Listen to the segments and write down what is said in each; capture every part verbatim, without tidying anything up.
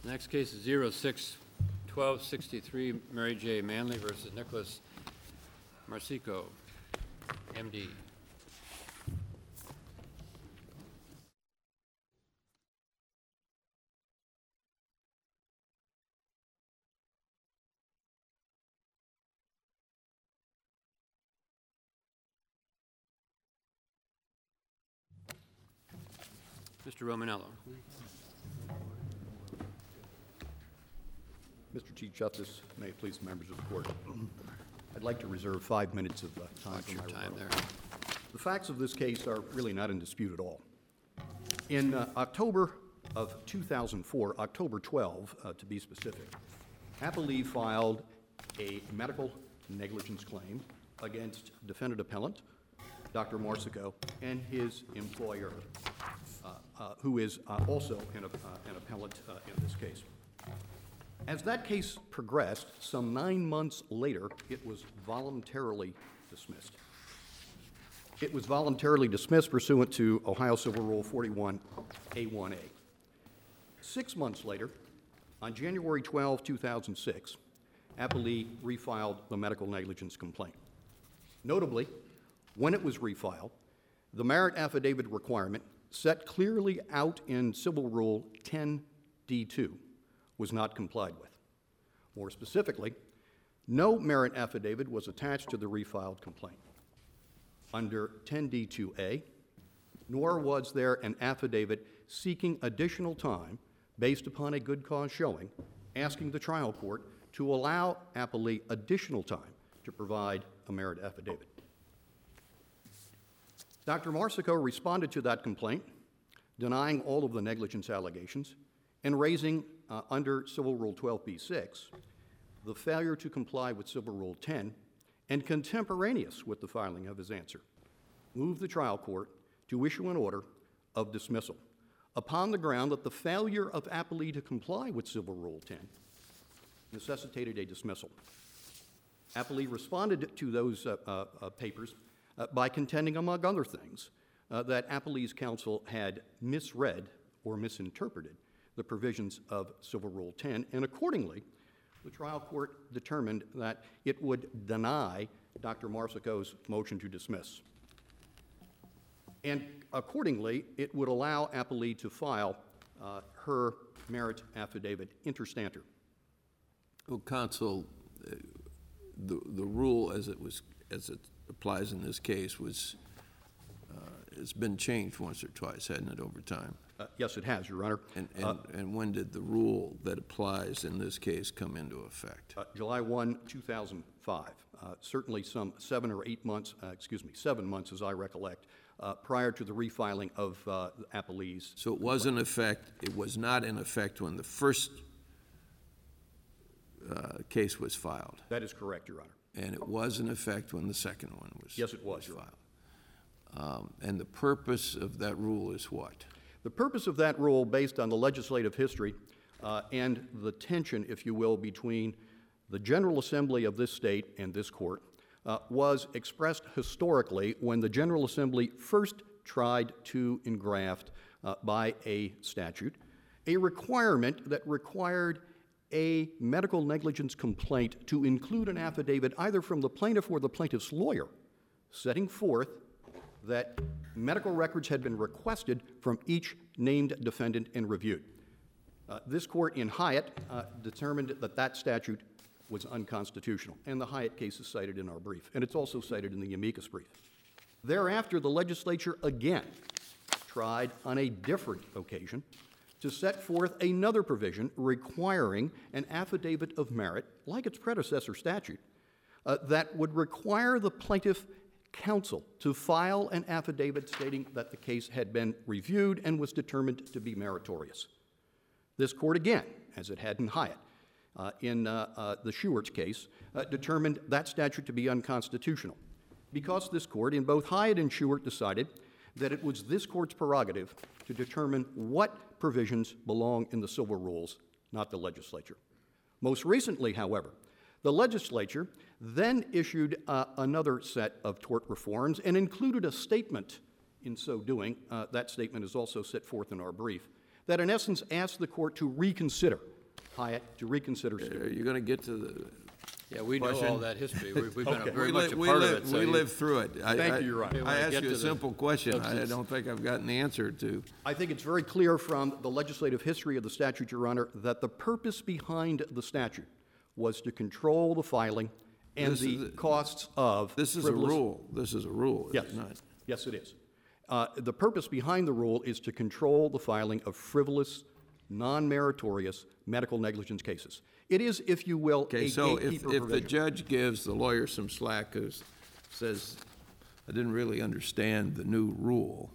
Next case is zero six twelve sixty-three, Mary J. Manley versus Nicholas Marsico, M D. Mister Romanello. Mister Chief Justice, may it please the members of the court, I'd like to reserve five minutes of uh, time Watch for your my time rebuttal. there. The facts of this case are really not in dispute at all. In uh, October of two thousand four, October twelfth, uh, to be specific, Appellee filed a medical negligence claim against defendant appellant, Doctor Marsico, and his employer, uh, uh, who is uh, also an, uh, an appellant uh, in this case. As that case progressed, some nine months later, it was voluntarily dismissed. It was voluntarily dismissed pursuant to Ohio Civil Rule forty-one A one A. Six months later, on January twelfth, two thousand six, Appellee refiled the medical negligence complaint. Notably, when it was refiled, the merit affidavit requirement set clearly out in Civil Rule ten D two was not complied with. More specifically, no merit affidavit was attached to the refiled complaint under ten D two A, nor was there an affidavit seeking additional time based upon a good cause showing, asking the trial court to allow appellee additional time to provide a merit affidavit. Doctor Marsico responded to that complaint, denying all of the negligence allegations and raising uh, under Civil Rule twelve B six the failure to comply with Civil Rule ten, and contemporaneous with the filing of his answer, moved the trial court to issue an order of dismissal upon the ground that the failure of appellee to comply with Civil Rule ten necessitated a dismissal. Appellee responded to those uh, uh, uh, papers uh, by contending, among other things, uh, that appellee's counsel had misread or misinterpreted the provisions of Civil Rule ten, and accordingly, the trial court determined that it would deny Doctor Marsico's motion to dismiss. And accordingly, it would allow appellee to file uh, her merit affidavit inter stanter. Well, counsel, uh, the the rule as it was as it applies in this case was uh, has been changed once or twice, hasn't it, over time? Uh, yes, it has, Your Honor. And and, uh, and when did the rule that applies in this case come into effect? Uh, July first, two thousand five. Uh, certainly some seven or eight months, uh, excuse me, seven months as I recollect, uh, prior to the refiling of uh, appellee's. So it was in effect, it was not in effect when the first uh, case was filed? That is correct, Your Honor. And it was in effect when the second one was Yes, it was, was Your filed. Um, and the purpose of that rule is what? The purpose of that rule, based on the legislative history uh, and the tension, if you will, between the General Assembly of this state and this court, uh, was expressed historically when the General Assembly first tried to engraft uh, by a statute a requirement that required a medical negligence complaint to include an affidavit either from the plaintiff or the plaintiff's lawyer setting forth that medical records had been requested from each named defendant and reviewed. Uh, this court in Hyatt uh, determined that that statute was unconstitutional, and the Hyatt case is cited in our brief, and it's also cited in the amicus brief. Thereafter, the legislature again tried on a different occasion to set forth another provision requiring an affidavit of merit, like its predecessor statute, uh, that would require the plaintiff counsel to file an affidavit stating that the case had been reviewed and was determined to be meritorious. This court again, as it had in Hyatt, uh, in uh, uh, the Schuertz case, uh, determined that statute to be unconstitutional, because this court in both Hyatt and Schuert decided that it was this court's prerogative to determine what provisions belong in the civil rules, not the legislature. Most recently, however, the legislature then issued uh, another set of tort reforms and included a statement in so doing, uh, that statement is also set forth in our brief, that in essence asked the court to reconsider Hyatt to reconsider Are suit. you going to get to the Yeah, we know all Question? that history. We- We've been Okay. a- very We much li- a we part li- of it. so We you- lived through it. I- Thank I- you, Your Honor. We wanna I asked get you a to the simple question. I substance. don't think I've gotten the answer to. I think it's very clear from the legislative history of the statute, Your Honor, that the purpose behind the statute was to control the filing and This the is a- costs of This is a frivolous- rule. This is a rule, is Yes, it not? yes, it is. Uh, The purpose behind the rule is to control the filing of frivolous, non-meritorious medical negligence cases. It is, if you will, a Okay, so if, gatekeeper if the provision. judge gives the lawyer some slack, who says, I didn't really understand the new rule,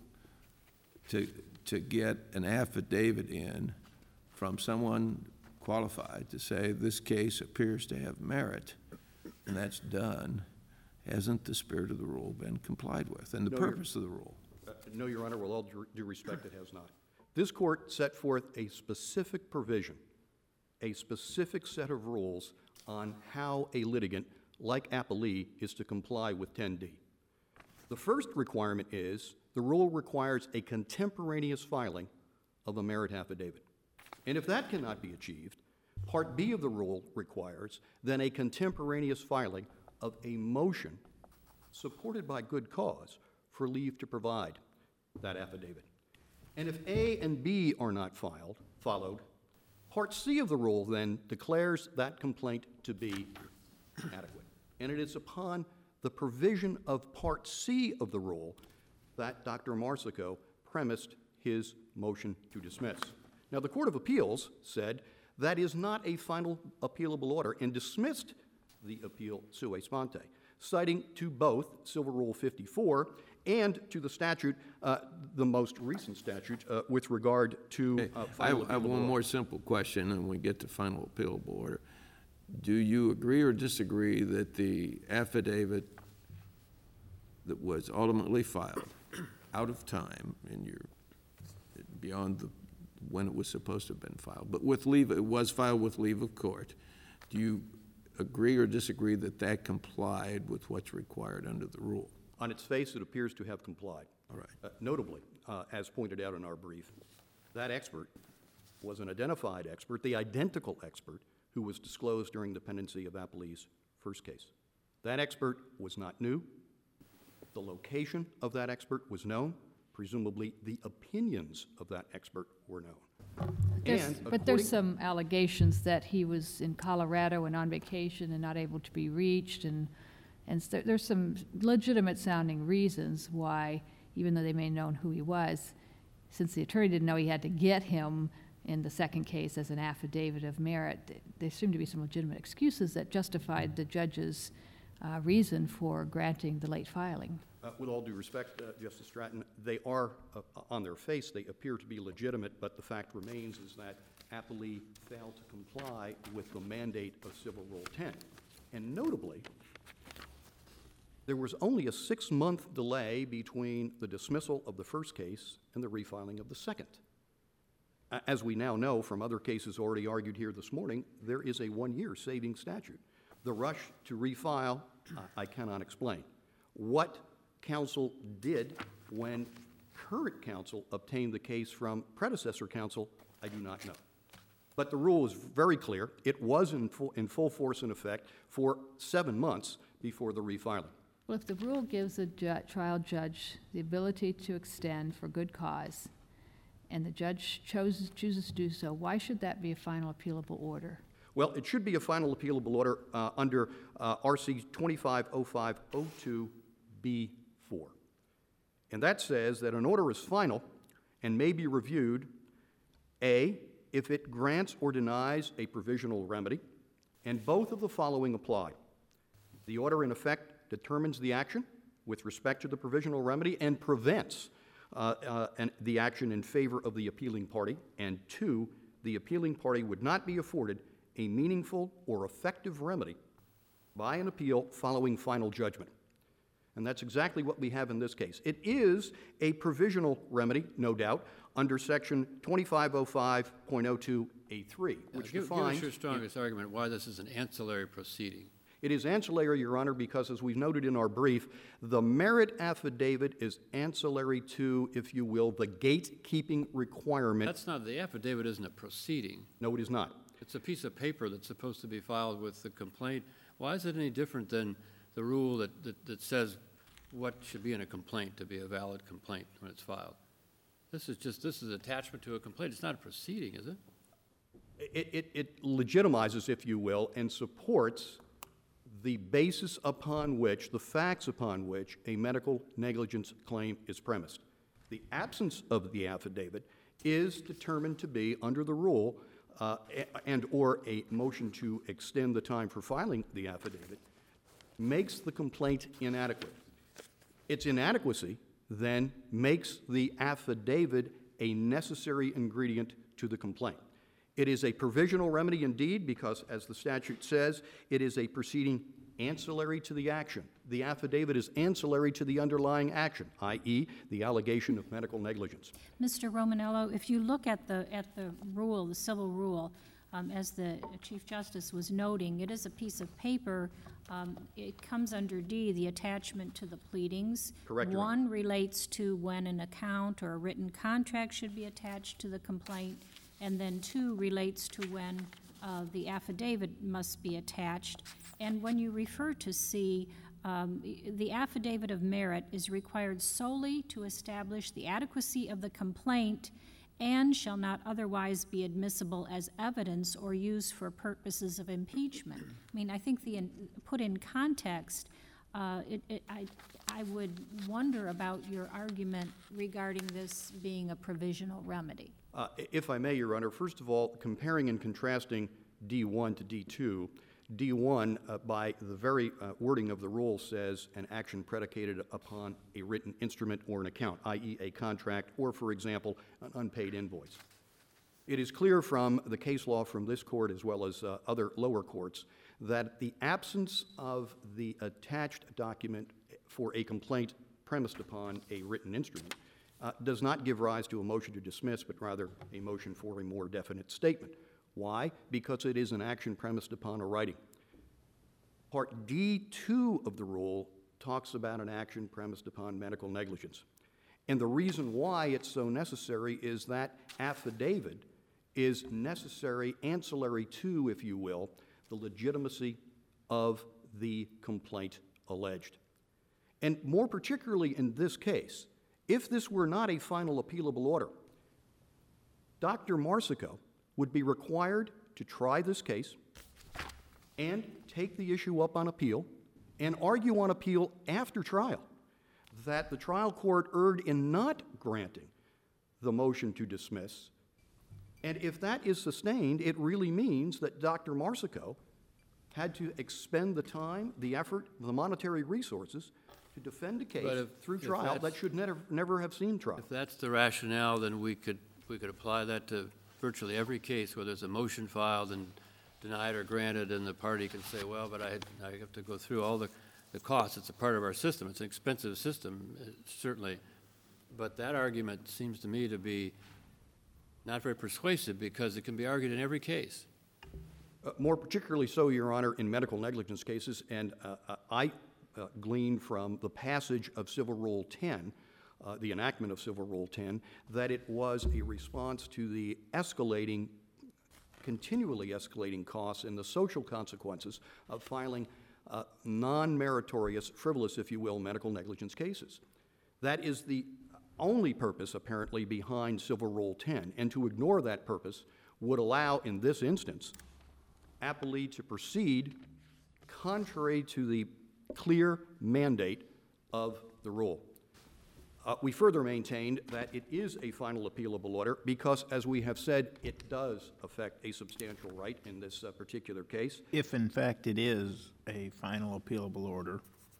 to, to get an affidavit in from someone qualified to say, this case appears to have merit, and that's done, hasn't the spirit of the rule been complied with, and the No, Your- purpose of the rule? Uh, No, Your Honor, with all due due respect, it has not. This court set forth a specific provision, a specific set of rules on how a litigant, like Applee, is to comply with ten D. The first requirement is, the rule requires a contemporaneous filing of a merit affidavit. And if that cannot be achieved, Part B of the rule requires then a contemporaneous filing of a motion supported by good cause for leave to provide that affidavit. And if A and B are not filed, followed, Part C of the rule then declares that complaint to be adequate. And it is upon the provision of Part C of the rule that Doctor Marsico premised his motion to dismiss. Now, the Court of Appeals said that is not a final appealable order and dismissed the appeal sua sponte, citing to both Civil Rule fifty-four and to the statute, uh, the most recent statute, uh, with regard to Okay, uh, I final I have appealable one order. more simple question, and we get to final appealable order. Do you agree or disagree that the affidavit that was ultimately filed out of time, and you're beyond the, when it was supposed to have been filed, but with leave, it was filed with leave of court, do you agree or disagree that that complied with what's required under the rule? On its face, it appears to have complied. All right. Uh, Notably, uh, as pointed out in our brief, that expert was an identified expert, the identical expert who was disclosed during the pendency of Applee's first case. That expert was not new. The location of that expert was known. Presumably, the opinions of that expert were known. There's- And But according- there's some allegations that he was in Colorado and on vacation and not able to be reached, and, and so there's some legitimate sounding reasons why, even though they may have known who he was, since the attorney didn't know he had to get him in the second case as an affidavit of merit, there seem to be some legitimate excuses that justified the judge's uh, reason for granting the late filing. Uh, With all due respect, uh, Justice Stratton, they are, uh, on their face, they appear to be legitimate, but the fact remains is that Applee failed to comply with the mandate of Civil Rule ten. And notably, there was only a six-month delay between the dismissal of the first case and the refiling of the second. A- As we now know from other cases already argued here this morning, there is a one-year saving statute. The rush to refile, uh, I cannot explain. What counsel did when current counsel obtained the case from predecessor counsel, I do not know. But the rule is very clear. It was in full, in full force and effect for seven months before the refiling. Well, if the rule gives a ju- trial judge the ability to extend for good cause, and the judge chose, chooses to do so, why should that be a final appealable order? Well, it should be a final appealable order uh, under uh, R C twenty-five oh five oh two B four. And that says that an order is final and may be reviewed, A, if it grants or denies a provisional remedy, and both of the following apply. The order in effect determines the action with respect to the provisional remedy and prevents uh, uh, an, the action in favor of the appealing party, and two, the appealing party would not be afforded a meaningful or effective remedy by an appeal following final judgment. And that's exactly what we have in this case. It is a provisional remedy, no doubt, under Section twenty-five oh five point oh two A three, which Give- defines... Give us your strongest argument why this is an ancillary proceeding. It is ancillary, Your Honor, because as we've noted in our brief, the merit affidavit is ancillary to, if you will, the gatekeeping requirement. That's not, the affidavit isn't a proceeding. No, it is not. It's a piece of paper that's supposed to be filed with the complaint. Why is it any different than the rule that, that, that says what should be in a complaint to be a valid complaint when it's filed? This is just, this is attachment to a complaint. It's not a proceeding, is it? It, it, it legitimizes, if you will, and supports the basis upon which, the facts upon which, a medical negligence claim is premised. The absence of the affidavit is determined to be, under the rule, uh, and or a motion to extend the time for filing the affidavit, makes the complaint inadequate. Its inadequacy then makes the affidavit a necessary ingredient to the complaint. It is a provisional remedy indeed because, as the statute says, it is a proceeding ancillary to the action. The affidavit is ancillary to the underlying action, that is the allegation of medical negligence. Mister Romanello, if you look at the, at the rule, the civil rule, um, as the Chief Justice was noting, it is a piece of paper. Um, it comes under D, the attachment to the pleadings. Correct, Your Honor. One relates to when an account or a written contract should be attached to the complaint, and then two relates to when uh, the affidavit must be attached. And when you refer to C, um, the affidavit of merit is required solely to establish the adequacy of the complaint and shall not otherwise be admissible as evidence or used for purposes of impeachment. I mean, I think the, in, put in context, uh, it, it, I, I would wonder about your argument regarding this being a provisional remedy. Uh, if I may, Your Honor, first of all, comparing and contrasting D one to D two, D one, uh, by the very uh, wording of the rule, says an action predicated upon a written instrument or an account, that is a contract or, for example, an unpaid invoice. It is clear from the case law from this court as well as uh, other lower courts that the absence of the attached document for a complaint premised upon a written instrument uh, does not give rise to a motion to dismiss, but rather a motion for a more definite statement. Why? Because it is an action premised upon a writing. Part D two of the rule talks about an action premised upon medical negligence. And the reason why it's so necessary is that affidavit is necessary, ancillary to, if you will, the legitimacy of the complaint alleged. And more particularly in this case, if this were not a final appealable order, Doctor Marsico would be required to try this case and take the issue up on appeal and argue on appeal after trial that the trial court erred in not granting the motion to dismiss. And if that is sustained, it really means that Doctor Marsico had to expend the time, the effort, the monetary resources to defend a case if- through if trial that that's- should never, never have seen trial. If that's the rationale, then we could, we could apply that to virtually every case where there's a motion filed and denied or granted, and the party can say, well, but I, had, I have to go through all the, the costs. It's a part of our system. It's an expensive system, uh, certainly. But that argument seems to me to be not very persuasive because it can be argued in every case. Uh, more particularly so, Your Honor, in medical negligence cases, and uh, uh, I uh, glean from the passage of Civil Rule ten, uh, the enactment of Civil Rule ten, that it was a response to the escalating, continually escalating costs and the social consequences of filing uh, non-meritorious, frivolous, if you will, medical negligence cases. That is the only purpose, apparently, behind Civil Rule ten, and to ignore that purpose would allow, in this instance, appellee to proceed contrary to the clear mandate of the rule. Uh, we further maintained that it is a final appealable order because, as we have said, it does affect a substantial right in this uh, particular case. If in fact it is a final appealable order,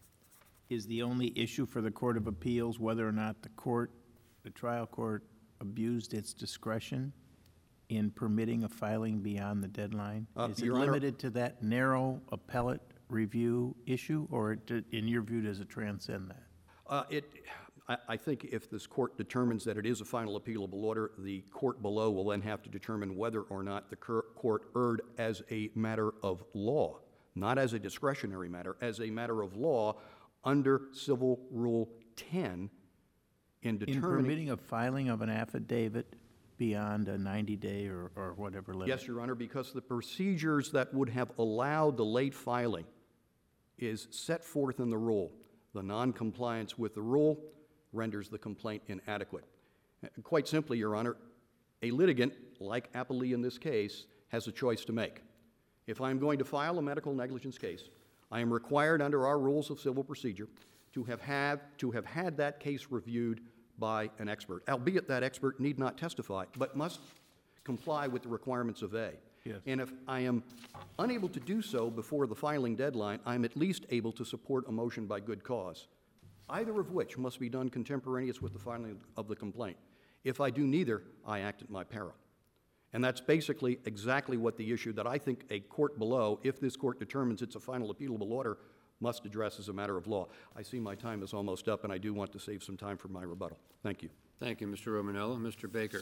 is the only issue for the Court of Appeals whether or not the court, the trial court, abused its discretion in permitting a filing beyond the deadline? Uh, Is it Your Honor- limited to that narrow appellate review issue, or it- in your view, does it transcend that? Uh, it, I, I think if this court determines that it is a final appealable order, the court below will then have to determine whether or not the cur- court erred as a matter of law, not as a discretionary matter, as a matter of law under Civil Rule ten in In determining. permitting a filing of an affidavit beyond a ninety-day or, or whatever limit? Yes, Your Honor, because the procedures that would have allowed the late filing is set forth in the rule. The noncompliance with the rule renders the complaint inadequate. Quite simply, Your Honor, a litigant, like Applee in this case, has a choice to make. If I'm going to file a medical negligence case, I am required under our rules of civil procedure to have, have, to have had that case reviewed by an expert, albeit that expert need not testify, but must comply with the requirements of A. Yes. And if I am unable to do so before the filing deadline, I'm at least able to support a motion by good cause, either of which must be done contemporaneous with the filing of the complaint. If I do neither, I act at my peril. And that's basically exactly what the issue that I think a court below, if this court determines it's a final appealable order, must address as a matter of law. I see my time is almost up, and I do want to save some time for my rebuttal. Thank you. Thank you, Mister Romanello. Mister Baker.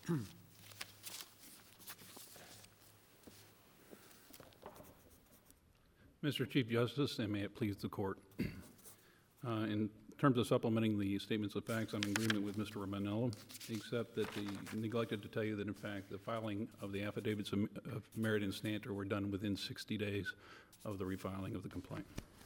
Mister Chief Justice, and may it please the court. Uh, in terms of supplementing the statements of facts, I'm in agreement with Mister Romanello, except that he neglected to tell you that, in fact, the filing of the affidavits of, of merit and stanter were done within sixty days of the refiling of the complaint.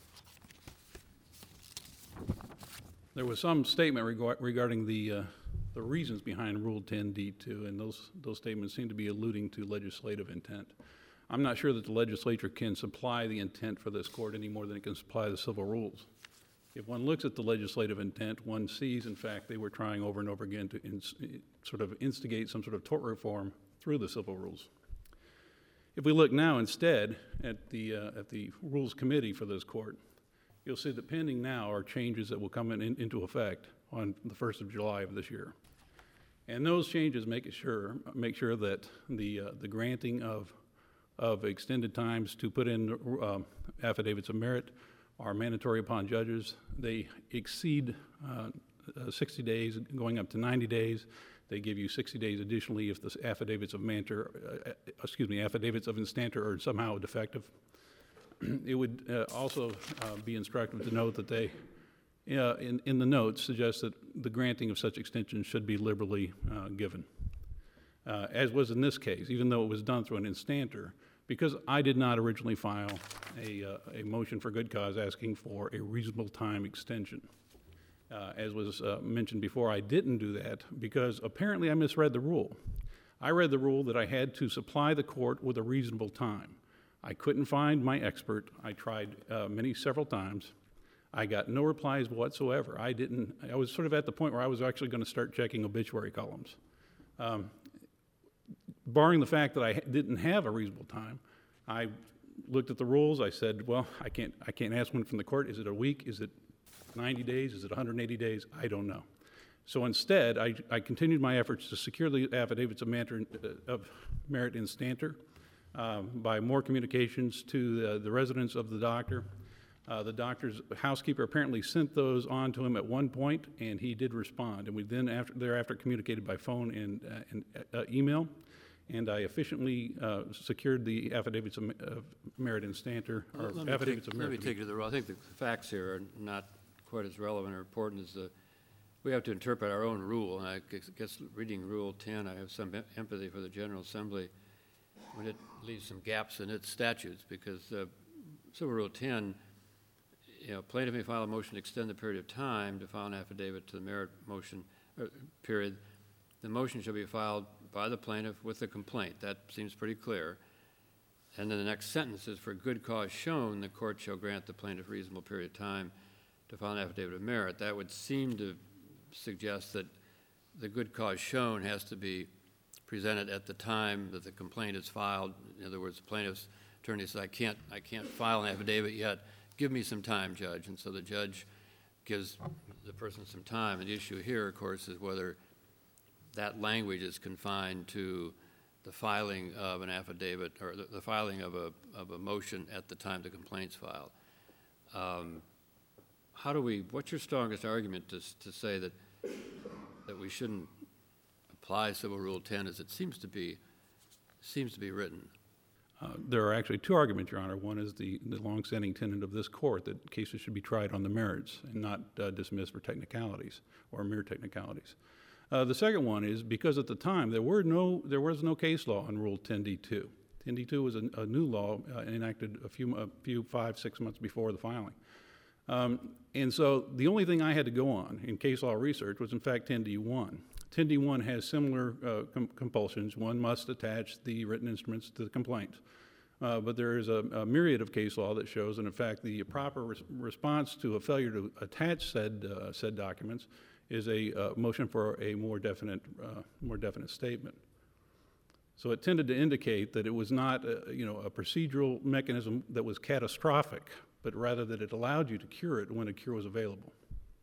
There was some statement reg regarding the, uh, the reasons behind Rule ten D two, and those, those statements seem to be alluding to legislative intent. I'm not sure that the legislature can supply the intent for this court any more than it can supply the civil rules. If one looks at the legislative intent, one sees, in fact, they were trying over and over again to ins sort of instigate some sort of tort reform through the civil rules. If we look now instead at the, uh, at the Rules Committee for this court, you'll see that pending now are changes that will come in, in, into effect on the first of July of this year. And those changes make it sure, make sure that the, uh, the granting of, of extended times to put in uh, affidavits of merit are mandatory upon judges. They exceed uh, uh, sixty days, going up to ninety days. They give you sixty days additionally if the affidavits of manter, uh, excuse me, affidavits of instanter are somehow defective. It would uh, also uh, be instructive to note that they, uh, in, in the notes, suggest that the granting of such extensions should be liberally uh, given. Uh, as was in this case, even though it was done through an instanter, because I did not originally file a, uh, a motion for good cause asking for a reasonable time extension. Uh, as was uh, mentioned before, I didn't do that because apparently I misread the rule. I read the rule that I had to supply the court with a reasonable time. I couldn't find my expert. I tried uh, many, several times. I got no replies whatsoever. I didn't, I was sort of at the point where I was actually going to start checking obituary columns. Um, barring the fact that I didn't have a reasonable time, I looked at the rules. I said, well, I can't, I can't ask one from the court. Is it a week? Is it ninety days? Is it one hundred eighty days? I don't know. So instead, I, I continued my efforts to secure the affidavits of, manter, uh, of merit and stanter um, by more communications to the, the residents of the doctor. Uh, the doctor's housekeeper apparently sent those on to him at one point, and he did respond. And we then after, thereafter communicated by phone and, uh, and uh, email, and I efficiently uh, secured the affidavits of, of merit and stanter, or Let me affidavits take, of merit. Let me take you to the, I think the facts here are not quite as relevant or important as the, we have to interpret our own rule. And I guess reading Rule ten, I have some empathy for the General Assembly when it leaves some gaps in its statutes, because uh, Civil Rule ten, you know, plaintiff may file a motion to extend the period of time to file an affidavit to the merit motion uh, period. The motion shall be filed by the plaintiff with the complaint. That seems pretty clear. And then the next sentence is, for good cause shown, the court shall grant the plaintiff reasonable period of time to file an affidavit of merit. That would seem to suggest that the good cause shown has to be presented at the time that the complaint is filed. In other words, the plaintiff's attorney says, I can't, I can't file an affidavit yet. Give me some time, Judge. And so the judge gives the person some time. And the issue here, of course, is whether that language is confined to the filing of an affidavit, or the, the filing of a, of a motion at the time the complaint's filed. Um, how do we, what's your strongest argument to, to say that, that we shouldn't apply Civil Rule ten as it seems to be, seems to be written? Uh, there are actually two arguments, Your Honor. One is the, the longstanding tenet of this court that cases should be tried on the merits and not uh, dismissed for technicalities or mere technicalities. Uh, the second one is because at the time there were no there was no case law on Rule ten D two. ten D two was a, a new law uh, enacted a few a few five six months before the filing, um, and so the only thing I had to go on in case law research was in fact ten D one. ten D one has similar uh, com compulsions. One must attach the written instruments to the complaint. Uh, but there is a, a myriad of case law that shows, and in fact, the proper res response to a failure to attach said uh, said documents is a uh, motion for a more definite uh, more definite statement. So it tended to indicate that it was not, a, you know, a procedural mechanism that was catastrophic, but rather that it allowed you to cure it when a cure was available.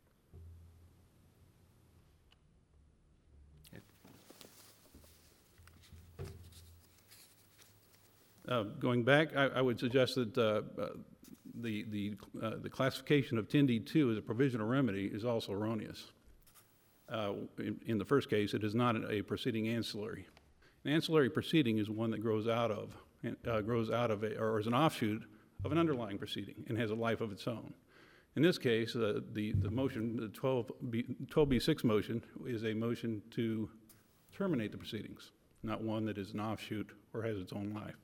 Uh, going back, I, I would suggest that uh, uh, the, the, uh, the classification of ten D two as a provisional remedy is also erroneous. Uh, in, in the first case, it is not a proceeding ancillary. An ancillary proceeding is one that grows out of, uh, grows out of, a, or is an offshoot of an underlying proceeding and has a life of its own. In this case, uh, the, the motion, the twelve B six motion is a motion to terminate the proceedings, not one that is an offshoot or has its own life.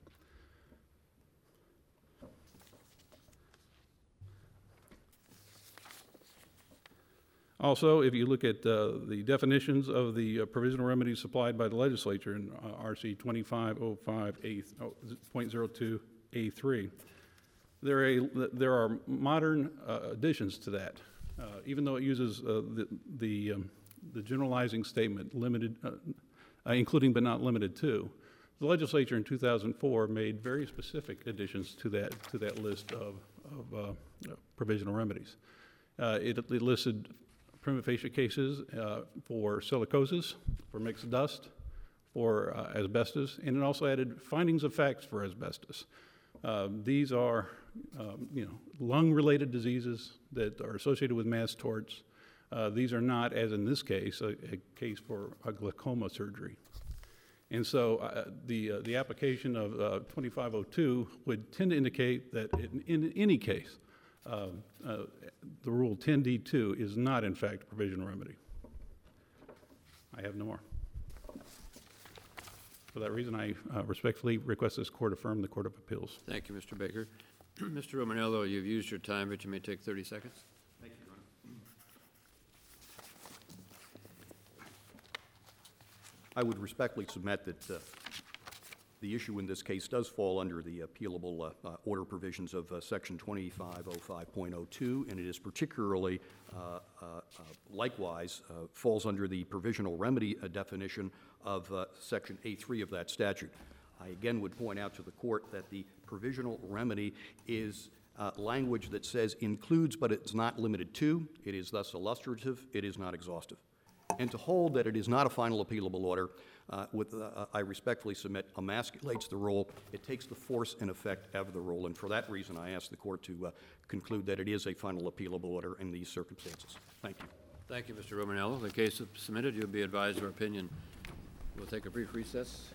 Also, if you look at uh, the definitions of the uh, provisional remedies supplied by the legislature in uh, R C twenty-five oh five point oh two A three, there are, a, there are modern uh, additions to that. Uh, even though it uses uh, the, the, um, the generalizing statement, limited, uh, uh, including but not limited to, the legislature in two thousand four made very specific additions to that, to that list of, of uh, provisional remedies. Uh, it, it listed prima facie cases uh, for silicosis, for mixed dust, for uh, asbestos, and it also added findings of facts for asbestos. Uh, these are, um, you know, lung-related diseases that are associated with mass torts. Uh, these are not, as in this case, a, a case for a glaucoma surgery. And so uh, the, uh, the application of uh, twenty-five oh two would tend to indicate that in, in any case, Uh, uh, the Rule ten D two is not, in fact, a provisional remedy. I have no more. For that reason, I uh, respectfully request this court affirm the Court of Appeals. Thank you, Mister Baker. Mister Romanello, you've used your time, but you may take thirty seconds. Thank you, Your Honor. I would respectfully submit that uh, the issue in this case does fall under the appealable uh, uh, order provisions of uh, Section twenty-five oh five point oh two, and it is particularly, uh, uh, uh, likewise, uh, falls under the provisional remedy uh, definition of uh, Section A three of that statute. I again would point out to the court that the provisional remedy is uh, language that says includes, but it's not limited to. It is thus illustrative. It is not exhaustive. And to hold that it is not a final appealable order, uh, with, uh, I respectfully submit, emasculates the rule. It takes the force and effect out of the rule, and for that reason, I ask the court to uh, conclude that it is a final appealable order in these circumstances. Thank you. Thank you, Mister Romanello. The case is submitted. You'll be advised of our opinion. We'll take a brief recess.